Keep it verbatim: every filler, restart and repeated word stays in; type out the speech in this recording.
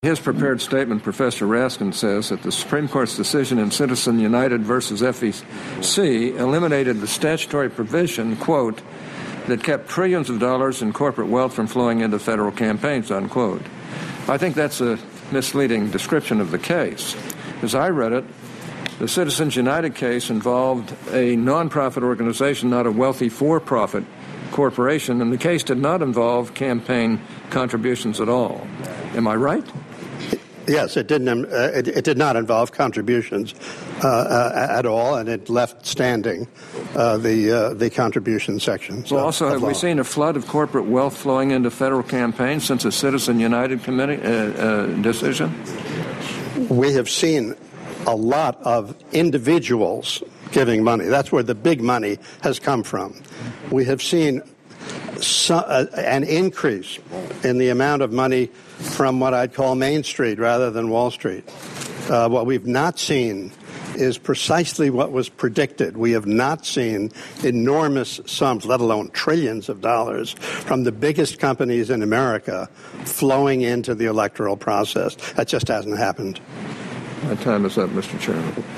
his prepared statement, Professor Raskin says that the Supreme Court's decision in Citizen United versus F E C eliminated the statutory provision, quote, that kept trillions of dollars in corporate wealth from flowing into federal campaigns, unquote. I think that's a misleading description of the case. As I read it, the Citizens United case involved a nonprofit organization, not a wealthy for-profit corporation, and the case did not involve campaign contributions at all. Am I right? Yes, it didn't. Uh, it, it did not involve contributions uh, uh, at all, and it left standing uh, the uh, the contribution section. Well, also, have we seen a flood of corporate wealth flowing into federal campaigns since the Citizen United Committee uh, uh, decision? We have seen a lot of individuals giving money. That's where the big money has come from. We have seen so, uh, an increase in the amount of money from what I'd call Main Street rather than Wall Street. Uh, what we've not seen is precisely what was predicted. We have not seen enormous sums, let alone trillions of dollars, from the biggest companies in America flowing into the electoral process. That just hasn't happened. My time is up, Mister Chairman.